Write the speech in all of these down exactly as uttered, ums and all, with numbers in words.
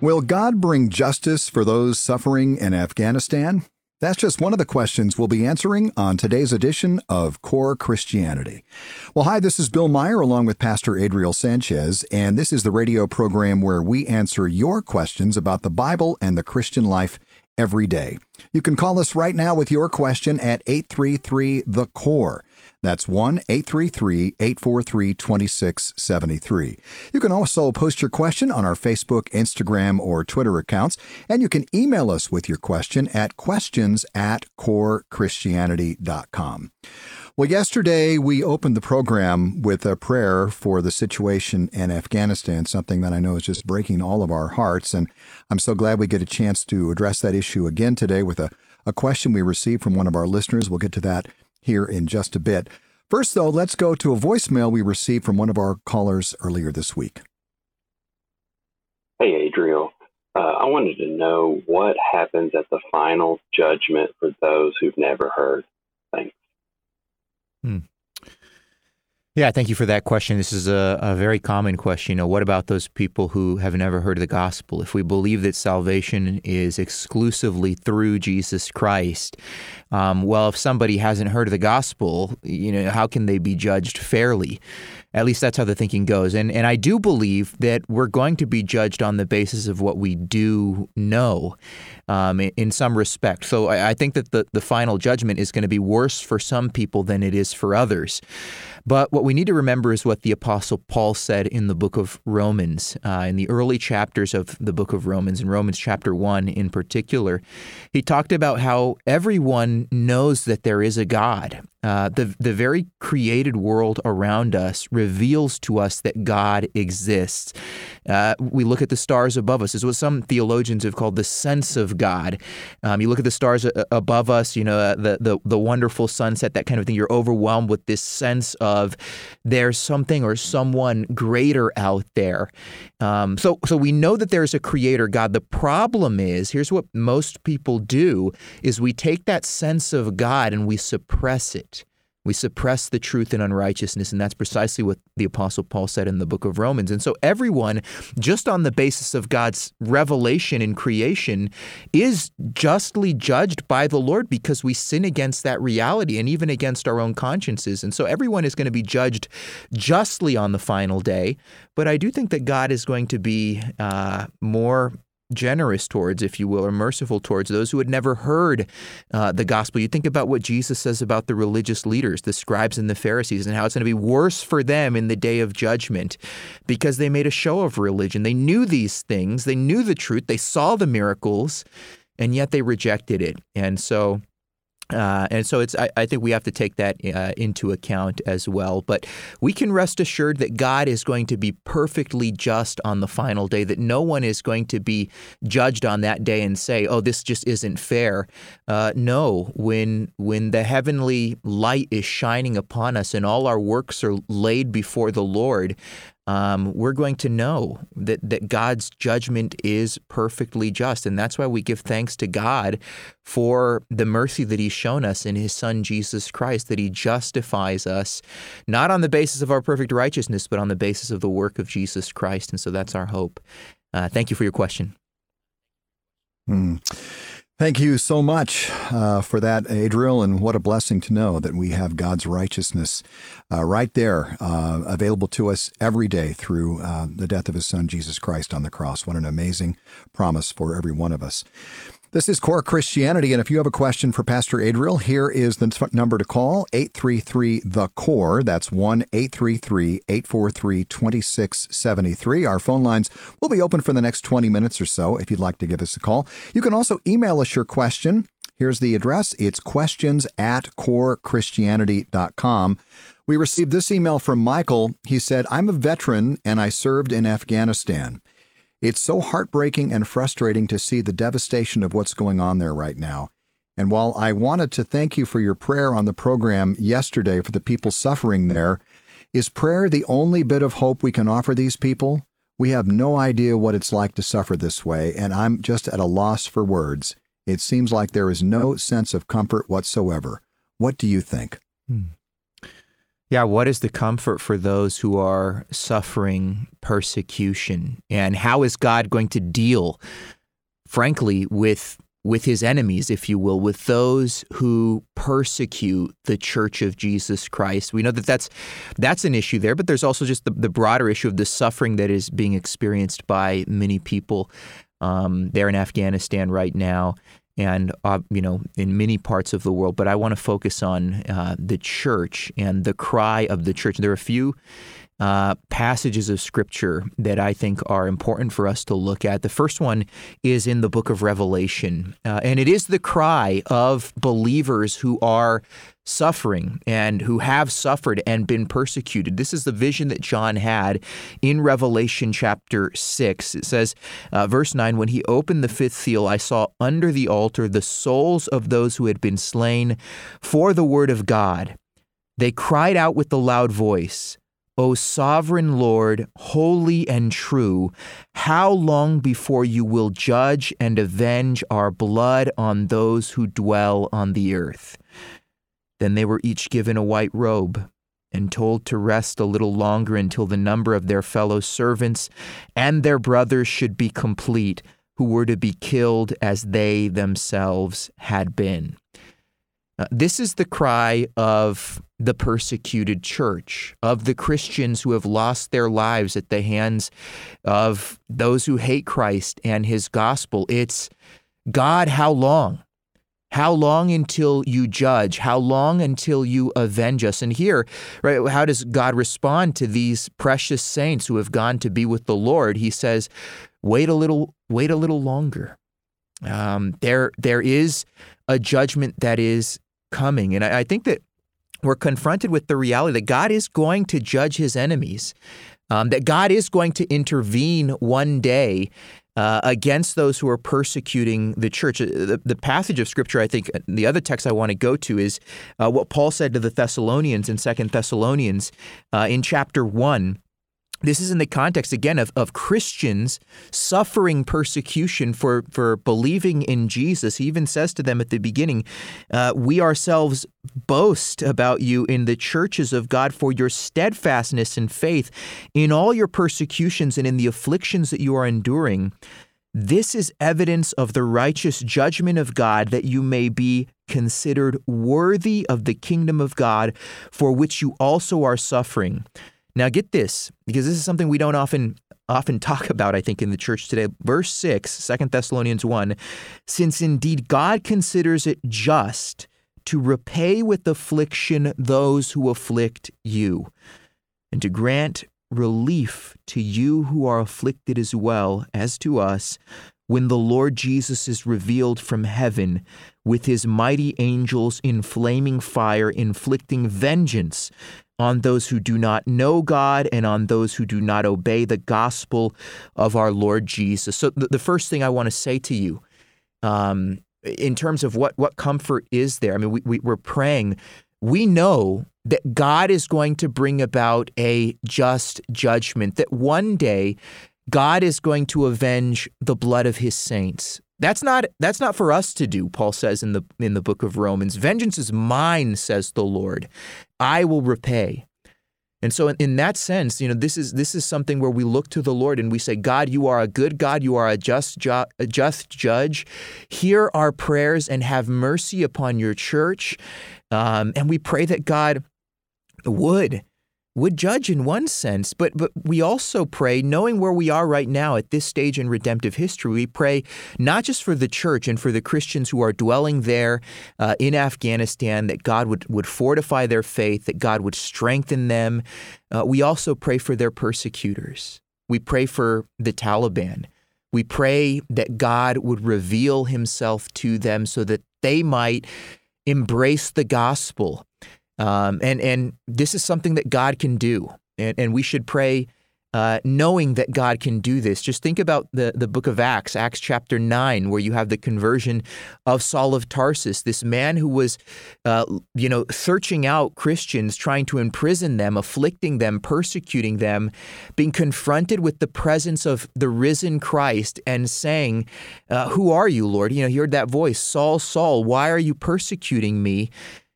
Will God bring justice for those suffering in Afghanistan? That's just one of the questions we'll be answering on today's edition of Core Christianity. Well, hi, this is Bill Meyer along with Pastor Adriel Sanchez, and this is the radio program where we answer your questions about the Bible and the Christian life every day. You can call us right now with your question at eight three three, the C O R E. That's one eight three three, eight four three, two six seven three. You can also post your question on our Facebook, Instagram, or Twitter accounts, and you can email us with your question at questions at core christianity dot com. Well, yesterday we opened the program with a prayer for the situation in Afghanistan, something that I know is just breaking all of our hearts, and I'm so glad we get a chance to address that issue again today with a, a question we received from one of our listeners. We'll get to that here in just a bit. First, though, let's go to a voicemail we received from one of our callers earlier this week. Hey, Adriel. Uh, I wanted to know what happens at the final judgment for those who've never heard. Thanks. Hmm. Yeah, thank you for that question. This is a, a very common question. You know, what about those people who have never heard of the gospel? If we believe that salvation is exclusively through Jesus Christ, um, well, if somebody hasn't heard of the gospel, you know, how can they be judged fairly? At least that's how the thinking goes. And and I do believe that we're going to be judged on the basis of what we do know um, in, in some respect. So I, I think that the, the final judgment is going to be worse for some people than it is for others. But what we need to remember is what the Apostle Paul said in the book of Romans, uh, in the early chapters of the book of Romans, in Romans chapter one in particular. He talked about how everyone knows that there is a God. Uh, the, the very created world around us reveals to us that God exists. Uh, we look at the stars above us. This is what some theologians have called the sense of God. Um, you look at the stars a- above us, you know, uh, the, the the wonderful sunset, that kind of thing. You're overwhelmed with this sense of there's something or someone greater out there. Um, so, so we know that there's a creator God. The problem is, here's what most people do, is we take that sense of God and we suppress it. We suppress the truth in unrighteousness, and that's precisely what the Apostle Paul said in the book of Romans. And so everyone, just on the basis of God's revelation in creation, is justly judged by the Lord because we sin against that reality and even against our own consciences. And so everyone is going to be judged justly on the final day. But I do think that God is going to be uh, more generous towards, if you will, or merciful towards those who had never heard uh, the gospel. You think about what Jesus says about the religious leaders, the scribes and the Pharisees, and how it's going to be worse for them in the day of judgment because they made a show of religion. They knew these things. They knew the truth. They saw the miracles, and yet they rejected it. And so Uh, and so it's. I, I think we have to take that uh, into account as well. But we can rest assured that God is going to be perfectly just on the final day, that no one is going to be judged on that day and say, oh, this just isn't fair. Uh, no, when when the heavenly light is shining upon us and all our works are laid before the Lord, Um, we're going to know that, that God's judgment is perfectly just. And that's why we give thanks to God for the mercy that he's shown us in his son, Jesus Christ, that he justifies us, not on the basis of our perfect righteousness, but on the basis of the work of Jesus Christ. And so that's our hope. Uh, thank you for your question. Hmm. Thank you so much uh, for that, Adriel, and what a blessing to know that we have God's righteousness uh, right there, uh, available to us every day through uh, the death of his son, Jesus Christ, on the cross. What an amazing promise for every one of us. This is Core Christianity, and if you have a question for Pastor Adriel, here is the t- number to call, eight three three, the C O R E. That's one eight three three, eight four three, two six seven three. Our phone lines will be open for the next twenty minutes or so if you'd like to give us a call. You can also email us your question. Here's the address. It's questions at core christianity dot com. We received this email from Michael. He said, I'm a veteran and I served in Afghanistan. It's so heartbreaking and frustrating to see the devastation of what's going on there right now. And while I wanted to thank you for your prayer on the program yesterday for the people suffering there, is prayer the only bit of hope we can offer these people? We have no idea what it's like to suffer this way, and I'm just at a loss for words. It seems like there is no sense of comfort whatsoever. What do you think? Hmm. Yeah, what is the comfort for those who are suffering persecution? And how is God going to deal, frankly, with with his enemies, if you will, with those who persecute the Church of Jesus Christ? We know that that's that's an issue there, but there's also just the, the broader issue of the suffering that is being experienced by many people um, there in Afghanistan right now, and uh, you know, in many parts of the world. But I want to focus on uh, the church and the cry of the church. There are a few uh, passages of Scripture that I think are important for us to look at. The first one is in the book of Revelation, uh, and it is the cry of believers who are suffering and who have suffered and been persecuted. This is the vision that John had in Revelation chapter six. It says, uh, verse nine, when he opened the fifth seal, I saw under the altar the souls of those who had been slain for the word of God. They cried out with a loud voice, O sovereign Lord, holy and true, how long before you will judge and avenge our blood on those who dwell on the earth? Then they were each given a white robe and told to rest a little longer until the number of their fellow servants and their brothers should be complete, who were to be killed as they themselves had been. Uh, this is the cry of the persecuted church, of the Christians who have lost their lives at the hands of those who hate Christ and his gospel. It's, God, how long? How long until you judge? How long until you avenge us? And here, right, how does God respond to these precious saints who have gone to be with the Lord? He says, wait a little, wait a little longer. Um, there, there is a judgment that is coming. And I, I think that we're confronted with the reality that God is going to judge his enemies, um, that God is going to intervene one day uh, against those who are persecuting the church. The, the passage of Scripture, I think, the other text I want to go to is uh, what Paul said to the Thessalonians in Second Thessalonians uh, in chapter one. This is in the context, again, of, of Christians suffering persecution for, for believing in Jesus. He even says to them at the beginning, uh, we ourselves boast about you in the churches of God for your steadfastness and faith in all your persecutions and in the afflictions that you are enduring. This is evidence of the righteous judgment of God, that you may be considered worthy of the kingdom of God, for which you also are suffering. Now get this, because this is something we don't often often talk about, I think, in the church today. Verse six, Second Thessalonians one, since indeed God considers it just to repay with affliction those who afflict you, and to grant relief to you who are afflicted as well as to us, when the Lord Jesus is revealed from heaven with his mighty angels in flaming fire, inflicting vengeance on those who do not know God and on those who do not obey the gospel of our Lord Jesus. So the, the first thing I want to say to you, um, in terms of what, what comfort is there, I mean, we, we, we're praying, we know that God is going to bring about a just judgment, that one day God is going to avenge the blood of his saints. That's not that's not for us to do, Paul says in the in the book of Romans. Vengeance is mine, says the Lord. I will repay. And so in, in that sense, you know, this is this is something where we look to the Lord and we say, God, you are a good God. You are a just, ju- a just judge. Hear our prayers and have mercy upon your church. Um, and we pray that God would would judge in one sense, but but we also pray, knowing where we are right now at this stage in redemptive history, we pray not just for the church and for the Christians who are dwelling there uh, in Afghanistan, that God would, would fortify their faith, that God would strengthen them. Uh, we also pray for their persecutors. We pray for the Taliban. We pray that God would reveal himself to them so that they might embrace the gospel. Um, and, and this is something that God can do, and, and we should pray uh, knowing that God can do this. Just think about the, the book of Acts, Acts chapter nine, where you have the conversion of Saul of Tarsus, this man who was, uh, you know, searching out Christians, trying to imprison them, afflicting them, persecuting them, being confronted with the presence of the risen Christ and saying, uh, who are you, Lord? You know, he heard that voice, Saul, Saul, why are you persecuting me?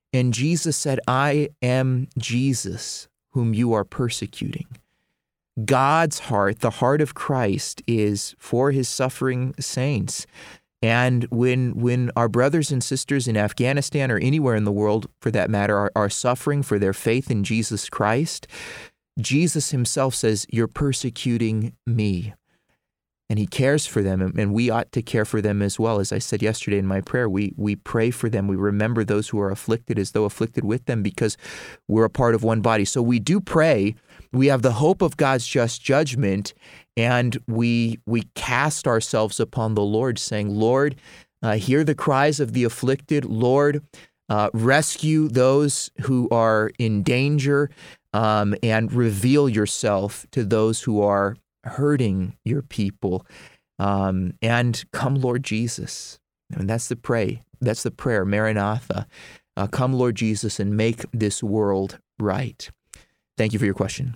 And Jesus said, I am Jesus, whom you are persecuting. God's heart, the heart of Christ, is for his suffering saints. And when when our brothers and sisters in Afghanistan or anywhere in the world, for that matter, are, are suffering for their faith in Jesus Christ, Jesus himself says, you're persecuting me. And he cares for them, and we ought to care for them as well. As I said yesterday in my prayer, we we pray for them. We remember those who are afflicted as though afflicted with them because we're a part of one body. So we do pray. We have the hope of God's just judgment, and we we cast ourselves upon the Lord, saying, Lord, uh, hear the cries of the afflicted. Lord, uh, rescue those who are in danger, um, and reveal yourself to those who are hurting your people, um, and come, Lord Jesus. And that's the pray. That's the prayer, Maranatha. Uh, come, Lord Jesus, and make this world right. Thank you for your question.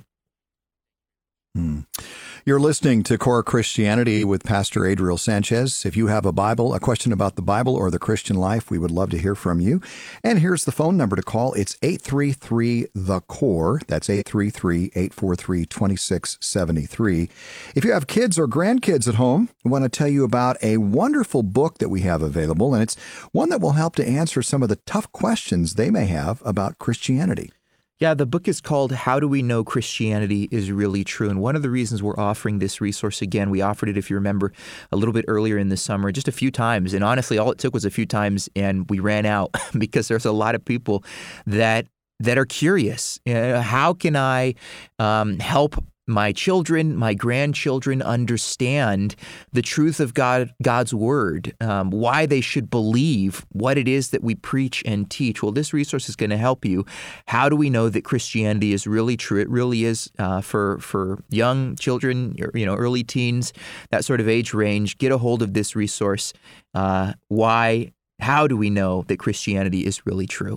Hmm. You're listening to Core Christianity with Pastor Adriel Sanchez. If you have a Bible, a question about the Bible or the Christian life, we would love to hear from you. And here's the phone number to call. It's eight three three, the core. That's eight three three, eight four three, two six seven three. If you have kids or grandkids at home, we want to tell you about a wonderful book that we have available, and it's one that will help to answer some of the tough questions they may have about Christianity. Yeah, the book is called How Do We Know Christianity is Really True? And one of the reasons we're offering this resource again, we offered it, if you remember, a little bit earlier in the summer, just a few times. And honestly, all it took was a few times and we ran out because there's a lot of people that that are curious. Uh, how can I um, help my children, my grandchildren understand the truth of God, God's word, um, why they should believe what it is that we preach and teach? Well, this resource is going to help you. How do we know that Christianity is really true? It really is uh, for for young children, you know, early teens, that sort of age range. Get a hold of this resource. Uh, why? How do we know that Christianity is really true?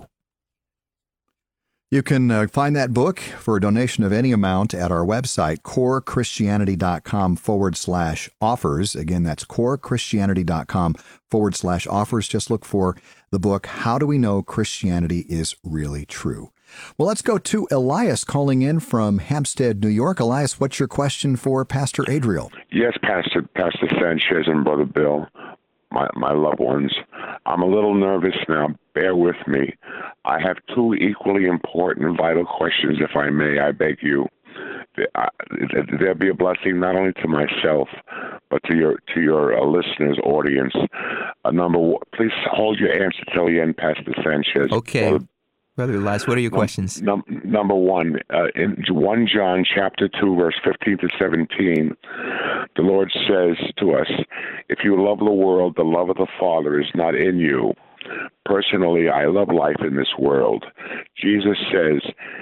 You can uh, find that book for a donation of any amount at our website, corechristianity.com forward slash offers. Again, that's corechristianity.com forward slash offers. Just look for the book, How Do We Know Christianity is Really True? Well, let's go to Elias calling in from Hampstead, New York. Elias, what's your question for Pastor Adriel? Yes, Pastor Pastor Sanchez and Brother Bill, my, my loved ones. I'm a little nervous now. Bear with me. I have two equally important and vital questions, if I may. I beg you. There'll be a blessing not only to myself, but to your to your uh, listeners' audience. Uh, number one, please hold your answer till the end, Pastor Sanchez. Okay. Brother, Brother Elias, what are your num- questions? Num- number one, uh, in First John chapter two, verse fifteen to seventeen, the Lord says to us, if you love the world, the love of the Father is not in you. Personally, I love life in this world. Jesus says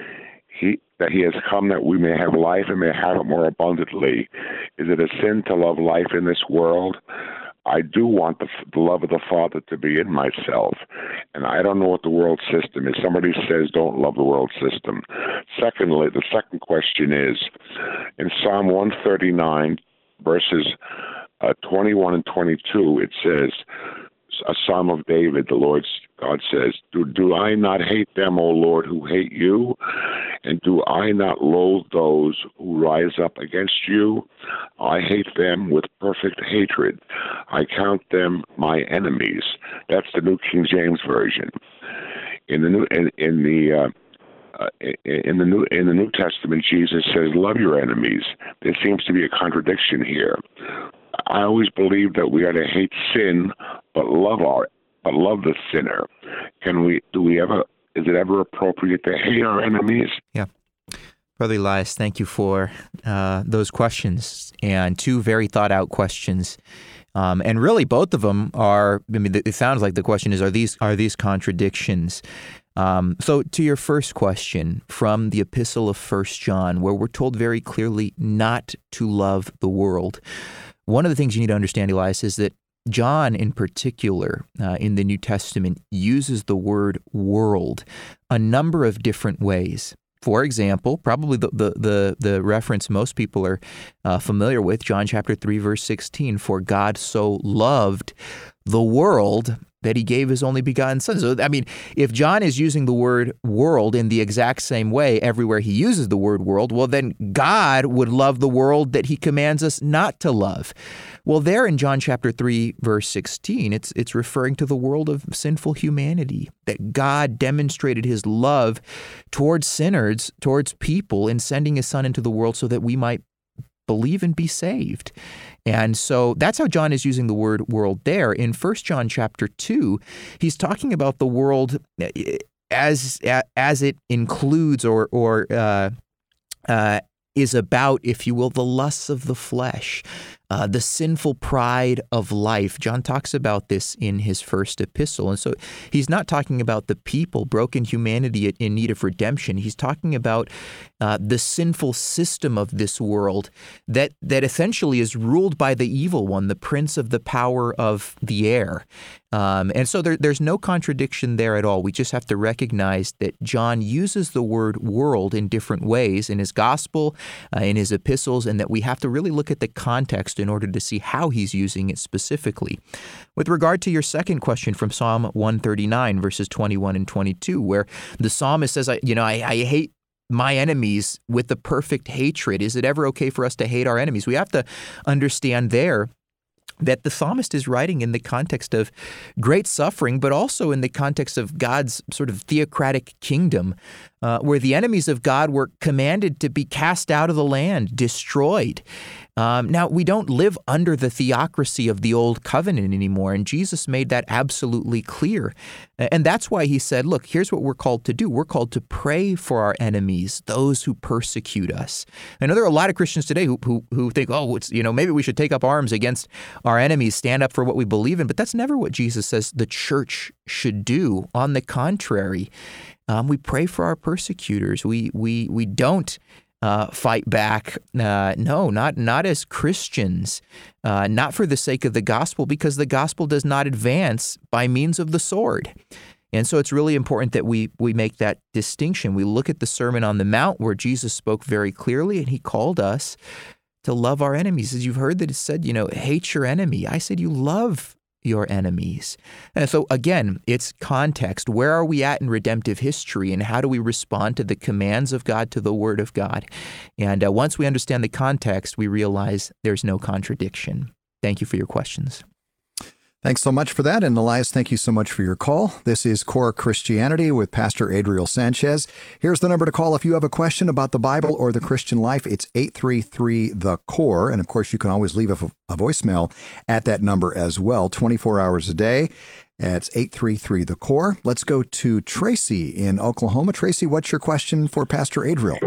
he that he has come that we may have life and may have it more abundantly. Is it a sin to love life in this world? I do want the, the love of the Father to be in myself, and I don't know what the world system is. Somebody says don't love the world system. Secondly, the second question is, in Psalm one thirty-nine, verses uh, twenty-one and twenty-two, it says, a Psalm of David, the Lord God says, do, do I not hate them, O Lord, who hate you? And do I not loathe those who rise up against you? I hate them with perfect hatred. I count them my enemies. That's the New King James Version. In the New in, in the uh, uh, in the New in the New Testament, Jesus says, "Love your enemies." There seems to be a contradiction here. I always believe that we are to hate sin, but love our, but love the sinner. Can we? Do we ever? Is it ever appropriate to hate our enemies? Yeah, Brother Elias, thank you for uh, those questions, and two very thought out questions. Um, and really, both of them are. I mean, it sounds like the question is: Are these are these contradictions? Um, so, to your first question from the Epistle of First John, where we're told very clearly not to love the world. One of the things you need to understand, Elias, is that John in particular uh, in the New Testament uses the word world a number of different ways. For example, probably the the the, the reference most people are uh, familiar with, John chapter three, verse sixteen, for God so loved the world that he gave his only begotten son. So, I mean, if John is using the word world in the exact same way everywhere he uses the word world, well, then God would love the world that he commands us not to love. Well, there in John chapter three, verse sixteen, it's it's referring to the world of sinful humanity, that God demonstrated his love towards sinners, towards people, in sending his son into the world so that we might believe and be saved. And so that's how John is using the word world there. In First John chapter two, he's talking about the world as as it includes or or uh, uh, is about, if you will, the lusts of the flesh, uh, the sinful pride of life. John talks about this in his first epistle. And so he's not talking about the people, broken humanity in need of redemption. He's talking about uh, the sinful system of this world that, that essentially is ruled by the evil one, the prince of the power of the air. Um, and so there, there's no contradiction there at all. We just have to recognize that John uses the word world in different ways in his gospel, uh, in his epistles, and that we have to really look at the context in order to see how he's using it specifically. With regard to your second question from Psalm one thirty-nine, verses twenty-one and twenty-two, where the psalmist says, I, you know, I, I hate my enemies with the perfect hatred. Is it ever okay for us to hate our enemies? We have to understand there that the psalmist is writing in the context of great suffering, but also in the context of God's sort of theocratic kingdom, uh, where the enemies of God were commanded to be cast out of the land, destroyed. Um, now, we don't live under the theocracy of the old covenant anymore, and Jesus made that absolutely clear. And that's why he said, look, here's what we're called to do. We're called to pray for our enemies, those who persecute us. I know there are a lot of Christians today who who, who think, oh, it's, you know, maybe we should take up arms against our enemies, stand up for what we believe in. But that's never what Jesus says the church should do. On the contrary, um, we pray for our persecutors. We we we don't Uh, fight back. Uh, no, not not as Christians, uh, not for the sake of the gospel, because the gospel does not advance by means of the sword. And so it's really important that we we make that distinction. We look at the Sermon on the Mount where Jesus spoke very clearly, and he called us to love our enemies. As you've heard that it said, you know, hate your enemy. I said you love your enemies. And so again, it's context. Where are we at in redemptive history, and how do we respond to the commands of God, to the Word of God? And uh, once we understand the context, we realize there's no contradiction. Thank you for your questions. Thanks so much for that. And Elias, thank you so much for your call. This is Core Christianity with Pastor Adriel Sanchez. Here's the number to call if you have a question about the Bible or the Christian life. It's eight three three, the core. And of course, you can always leave a, a voicemail at that number as well, twenty-four hours a day. It's eight three three, the core. Let's go to Tracy in Oklahoma. Tracy, what's your question for Pastor Adriel?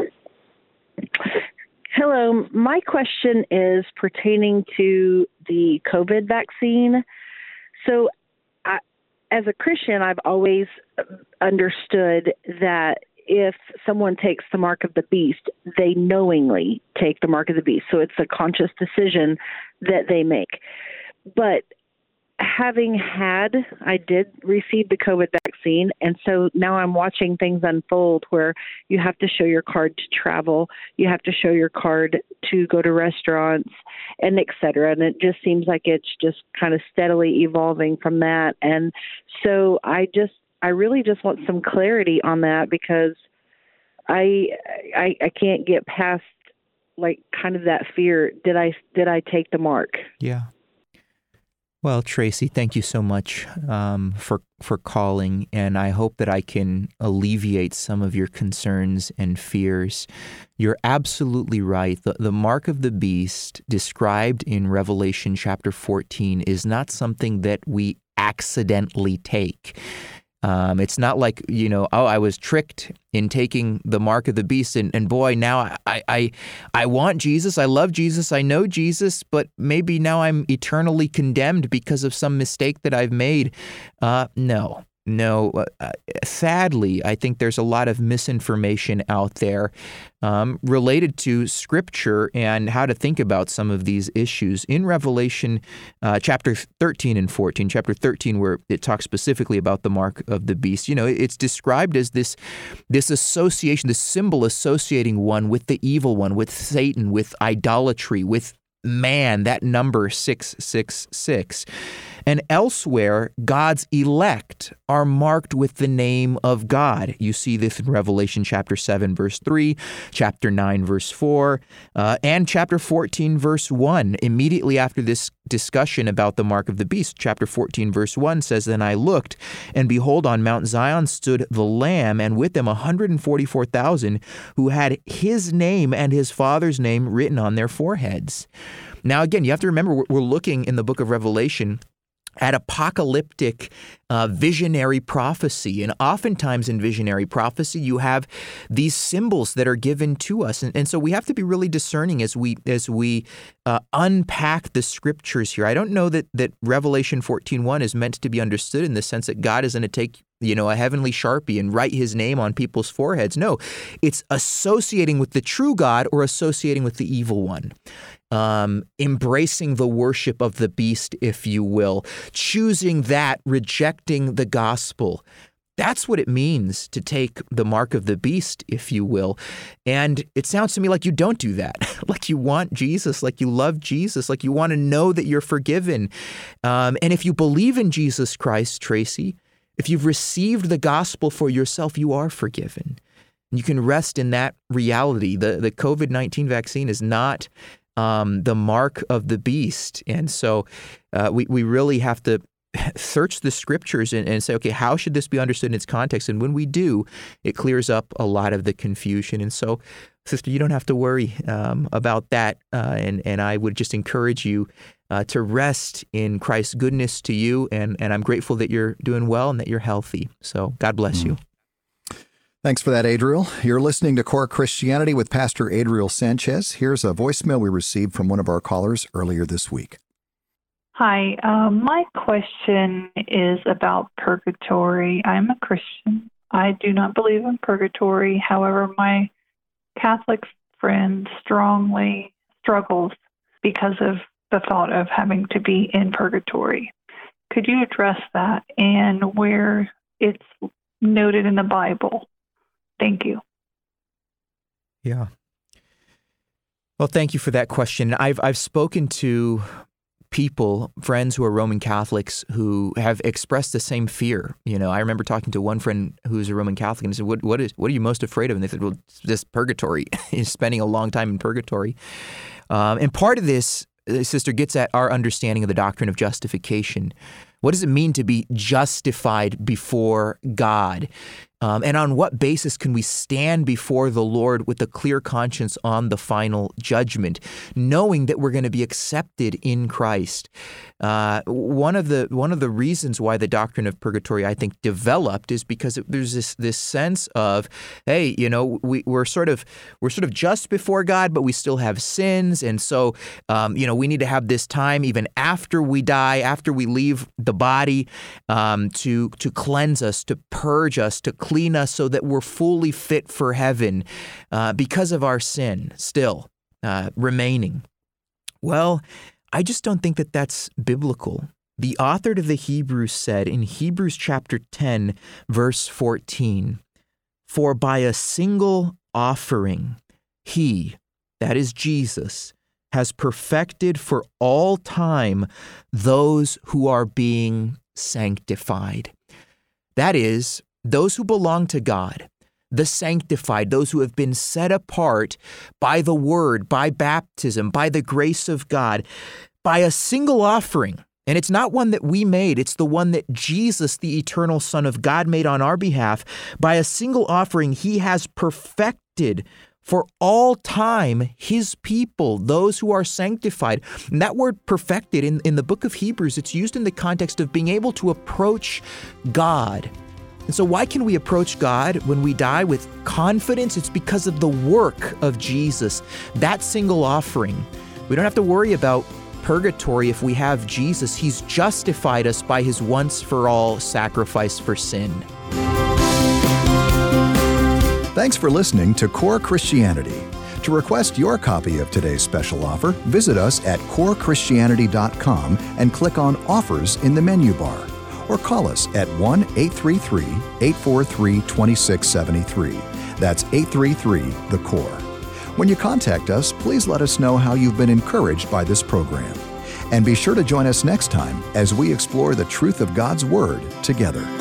Hello. My question is pertaining to the COVID vaccine. So I, as a Christian, I've always understood that if someone takes the mark of the beast, they knowingly take the mark of the beast. So it's a conscious decision that they make. But having had, I did receive the COVID vaccine, and so now I'm watching things unfold where you have to show your card to travel, you have to show your card to go to restaurants, and et cetera. And it just seems like it's just kind of steadily evolving from that. And so I just, I really just want some clarity on that, because I, I, I can't get past like kind of that fear. Did I, did I take the mark? Yeah. Well, Tracy, thank you so much um, for for calling, and I hope that I can alleviate some of your concerns and fears. You're absolutely right. The, the mark of the beast described in Revelation chapter fourteen is not something that we accidentally take. Um, it's not like, you know, oh, I was tricked in taking the mark of the beast, and, and boy, now I, I I want Jesus, I love Jesus, I know Jesus, but maybe now I'm eternally condemned because of some mistake that I've made. Uh, no, no. Uh, sadly, I think there's a lot of misinformation out there um, related to Scripture and how to think about some of these issues. In Revelation uh, chapter thirteen and fourteen, chapter thirteen, where it talks specifically about the mark of the beast, you know, it's described as this, this association, this symbol associating one with the evil one, with Satan, with idolatry, with man, that number six six six. And elsewhere, God's elect are marked with the name of God. You see this in Revelation chapter seven, verse three, chapter nine, verse four, uh, and chapter fourteen, verse one. Immediately after this discussion about the mark of the beast, chapter fourteen, verse one says, "Then I looked, and behold, on Mount Zion stood the Lamb, and with them one hundred forty-four thousand who had his name and his Father's name written on their foreheads." Now, again, you have to remember, we're looking in the book of Revelation at apocalyptic uh, visionary prophecy. And oftentimes in visionary prophecy, you have these symbols that are given to us. And, and so we have to be really discerning as we as we uh, unpack the scriptures here. I don't know that, that Revelation fourteen one is meant to be understood in the sense that God is going to take, you know, a heavenly Sharpie and write his name on people's foreheads. No, it's associating with the true God or associating with the evil one. Um, embracing the worship of the beast, if you will, choosing that, rejecting the gospel. That's what it means to take the mark of the beast, if you will. And it sounds to me like you don't do that, like you want Jesus, like you love Jesus, like you want to know that you're forgiven. Um, and if you believe in Jesus Christ, Tracy, if you've received the gospel for yourself, you are forgiven. You can rest in that reality. The, the covid nineteen vaccine is not Um, the mark of the beast. And so uh, we, we really have to search the scriptures and, and say, okay, how should this be understood in its context? And when we do, it clears up a lot of the confusion. And so, sister, you don't have to worry um, about that. Uh, and, and I would just encourage you uh, to rest in Christ's goodness to you. And, and I'm grateful that you're doing well and that you're healthy. So God bless mm. you. Thanks for that, Adriel. You're listening to Core Christianity with Pastor Adriel Sanchez. Here's a voicemail we received from one of our callers earlier this week. Hi, um, my question is about purgatory. I'm a Christian. I do not believe in purgatory. However, my Catholic friend strongly struggles because of the thought of having to be in purgatory. Could you address that and where it's noted in the Bible? Thank you. Yeah. Well, thank you for that question. I've I've spoken to people, friends who are Roman Catholics, who have expressed the same fear. You know, I remember talking to one friend who's a Roman Catholic, and I said, "What what is what are you most afraid of?" And they said, "Well, it's this purgatory. Spending a long time in purgatory." Um, and part of this, sister, gets at our understanding of the doctrine of justification. What does it mean to be justified before God? Um, and on what basis can we stand before the Lord with a clear conscience on the final judgment, knowing that we're going to be accepted in Christ? Uh, one of the one of the reasons why the doctrine of purgatory, I think, developed is because it, there's this this sense of, hey, you know, we, we're sort of we're sort of just before God, but we still have sins, and so um, you know, we need to have this time even after we die, after we leave the body, um, to to cleanse us, to purge us, to clean us so that we're fully fit for heaven uh, because of our sin still uh, remaining. Well, I just don't think that that's biblical. The author to the Hebrews said in Hebrews chapter ten, verse fourteen, "For by a single offering, he," that is Jesus, "has perfected for all time those who are being sanctified." That is, those who belong to God, the sanctified, those who have been set apart by the word, by baptism, by the grace of God, by a single offering. And it's not one that we made. It's the one that Jesus, the eternal Son of God, made on our behalf. By a single offering, he has perfected for all time his people, those who are sanctified. And that word perfected in, in the book of Hebrews, it's used in the context of being able to approach God. And so why can we approach God when we die with confidence? It's because of the work of Jesus, that single offering. We don't have to worry about purgatory if we have Jesus. He's justified us by his once-for-all sacrifice for sin. Thanks for listening to Core Christianity. To request your copy of today's special offer, visit us at core christianity dot com and click on Offers in the menu bar. Or call us at one eight three three, eight four three, two six seven three. That's eight three three, the core. When you contact us, please let us know how you've been encouraged by this program. And be sure to join us next time as we explore the truth of God's Word together.